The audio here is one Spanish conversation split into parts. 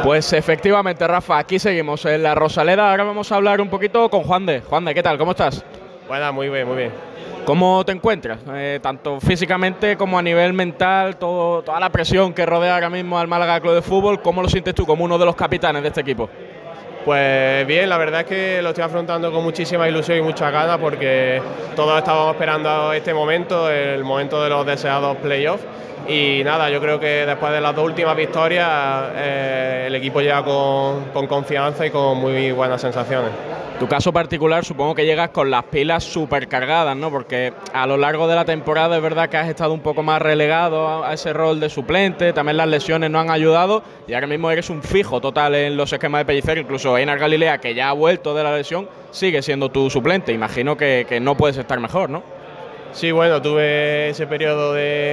Pues efectivamente, Rafa, aquí seguimos en la Rosaleda. Ahora vamos a hablar un poquito con Juan de. Juan de, ¿qué tal? ¿Cómo estás? Bueno, muy bien, muy bien. ¿Cómo te encuentras? Tanto físicamente como a nivel mental, toda la presión que rodea ahora mismo al Málaga Club de Fútbol, ¿cómo lo sientes tú como uno de los capitanes de este equipo? Pues bien, la verdad es que lo estoy afrontando con muchísima ilusión y muchas ganas porque todos estábamos esperando este momento, el momento de los deseados playoffs. Y nada, yo creo que después de las dos últimas victorias el equipo llega con confianza y con muy buenas sensaciones. Tu caso particular, supongo que llegas con las pilas súper cargadas, ¿no? Porque a lo largo de la temporada es verdad que has estado un poco más relegado a ese rol de suplente, también las lesiones no han ayudado y ahora mismo eres un fijo total en los esquemas de Pellicer. Incluso Einar Galilea, que ya ha vuelto de la lesión, sigue siendo tu suplente. Imagino que no puedes estar mejor, ¿no? Sí, bueno, tuve ese periodo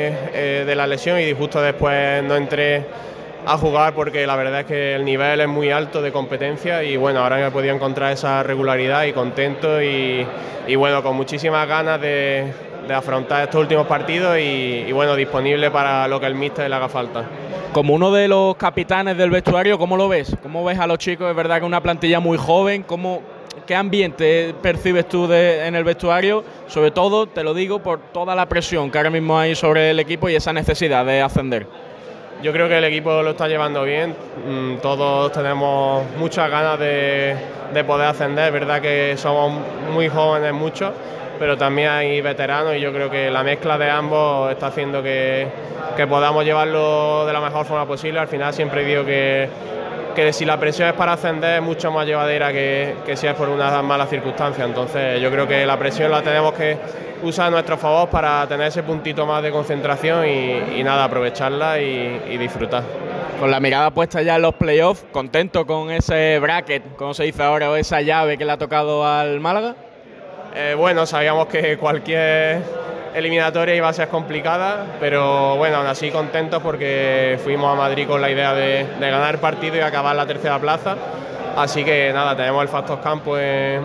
de la lesión y justo después no entré a jugar porque la verdad es que el nivel es muy alto de competencia y bueno, ahora me he podido encontrar esa regularidad y contento y bueno, con muchísimas ganas de afrontar estos últimos partidos y bueno, disponible para lo que el míster le haga falta. Como uno de los capitanes del vestuario, ¿cómo lo ves? ¿Cómo ves a los chicos? Es verdad que es una plantilla muy joven. ¿Qué ambiente percibes tú en el vestuario? Sobre todo, te lo digo, por toda la presión que ahora mismo hay sobre el equipo y esa necesidad de ascender. Yo creo que el equipo lo está llevando bien, todos tenemos muchas ganas de poder ascender, es verdad que somos muy jóvenes muchos, pero también hay veteranos y yo creo que la mezcla de ambos está haciendo que podamos llevarlo de la mejor forma posible. Al final siempre digo que si la presión es para ascender es mucho más llevadera que si es por una mala circunstancia, entonces yo creo que la presión la tenemos que usar a nuestro favor para tener ese puntito más de concentración y nada, aprovecharla y disfrutar. Con la mirada puesta ya en los playoffs, ¿contento con ese bracket, como se dice ahora, o esa llave que le ha tocado al Málaga? Bueno, sabíamos que cualquier eliminatoria iba a ser complicada, pero bueno, aún así contentos porque fuimos a Madrid con la idea de ganar partido y acabar la tercera plaza. Así que nada, tenemos el factor campo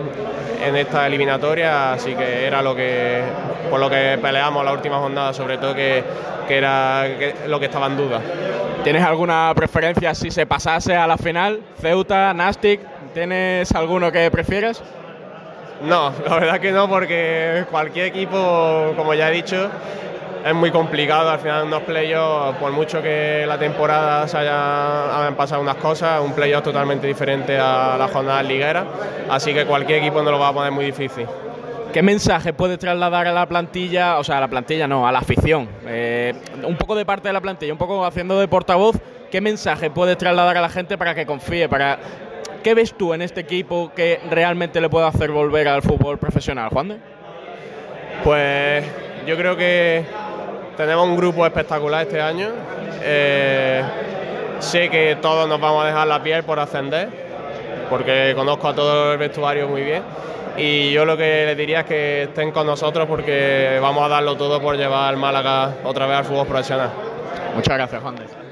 en esta eliminatoria, así que era por lo que peleamos la última jornada, sobre todo que era lo que estaba en duda. ¿Tienes alguna preferencia si se pasase a la final? Ceuta, Nastic, ¿tienes alguno que prefieras? No, la verdad que no, porque cualquier equipo, como ya he dicho, es muy complicado. Al final en unos playoffs, por mucho que la temporada hayan pasado unas cosas, un playoff totalmente diferente a las jornadas ligueras, así que cualquier equipo nos lo va a poner muy difícil. ¿Qué mensaje puede trasladar a la plantilla, o sea, a la plantilla no, a la afición? Un poco de parte de la plantilla, un poco haciendo de portavoz, ¿qué mensaje puedes trasladar a la gente para que confíe, ¿qué ves tú en este equipo que realmente le puede hacer volver al fútbol profesional, Juan de? Pues yo creo que tenemos un grupo espectacular este año. Sé que todos nos vamos a dejar la piel por ascender, porque conozco a todo el vestuario muy bien. Y yo lo que les diría es que estén con nosotros porque vamos a darlo todo por llevar al Málaga otra vez al fútbol profesional. Muchas gracias, Juan de.